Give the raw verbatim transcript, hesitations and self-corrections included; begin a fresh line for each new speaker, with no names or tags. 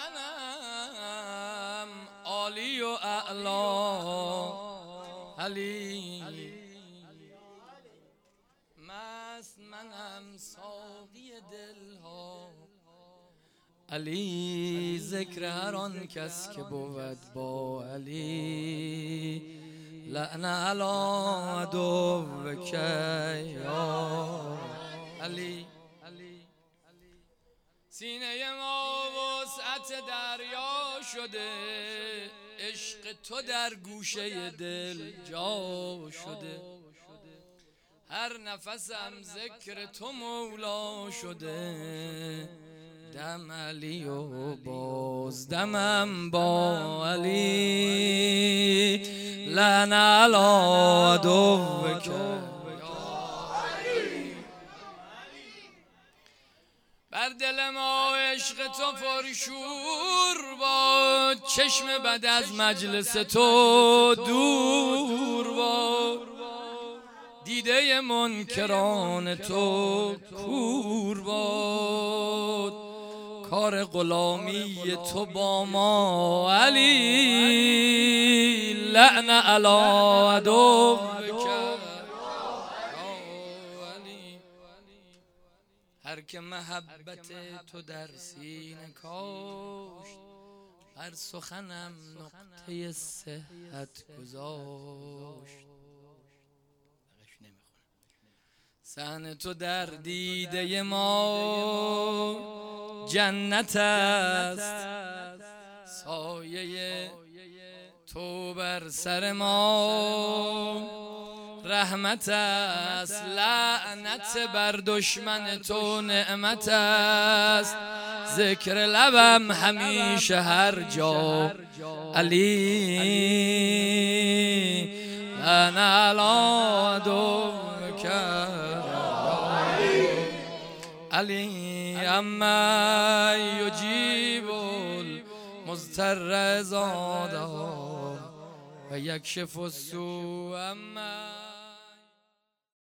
منم عالی و اعلا علی، مست منم ساقی دلها علی، ذکر هر آن کس که بود با علی، لعن علی عدوک یا علی. سینه ما وسعت دریا شده، عشق تو در گوشه دل جا شده، هر نفسم ذکر تو مولا شده، دم علی و باز دمم با علی، لعن علی عدوک. بر دل ما عشق تو پرشور باد، چشم بد از مجلس تو دور باد، دیده منکران تو کور باد، کار غلامی تو با ما علی، لعن علی عدوک. هر که محبت تو در سینه کاشت، هر سخنم نقطه صحت گذاشت. صحن تو در دیده ما جنت است، سایه تو بر سر ما رحمت است، لعنت بر دشمن تو نعمت است، ذکر لبم همیشه هر جا علی، لعن علی عدوک علی، اما یجیب المضطر اذا دعا و یکشف السوء اما